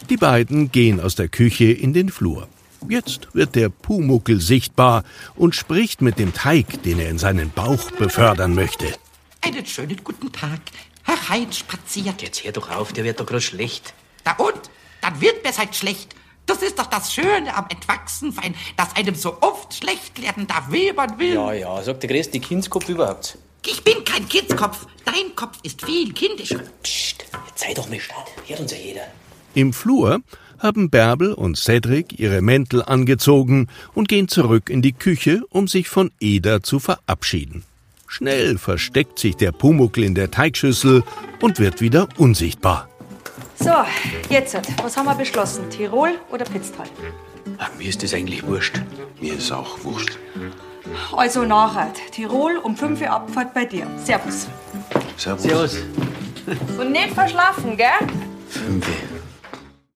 Die beiden gehen aus der Küche in den Flur. Jetzt wird der Pumuckl sichtbar und spricht mit dem Teig, den er in seinen Bauch befördern möchte. Einen schönen guten Tag. Hereinspaziert. Jetzt hör doch auf, der wird doch grad schlecht. Da und? Dann wird mir halt schlecht. Das ist doch das Schöne am Entwachsensein, dass einem so oft schlecht werden darf, wie man will. Ja, sagt der größte Kindskopf überhaupt. Ich bin kein Kindskopf. Dein Kopf ist viel kindischer. Psst, jetzt sei doch mal statt. Hört uns ja jeder. Im Flur haben Bärbel und Cedrik ihre Mäntel angezogen und gehen zurück in die Küche, um sich von Eda zu verabschieden. Schnell versteckt sich der Pumuckl in der Teigschüssel und wird wieder unsichtbar. So, jetzt, was haben wir beschlossen? Tirol oder Pitztal? Mir ist das eigentlich wurscht. Mir ist auch wurscht. Also nachher, Tirol um 5 Uhr Abfahrt bei dir. Servus. Servus. Servus. Und nicht verschlafen, gell? 5 Uhr.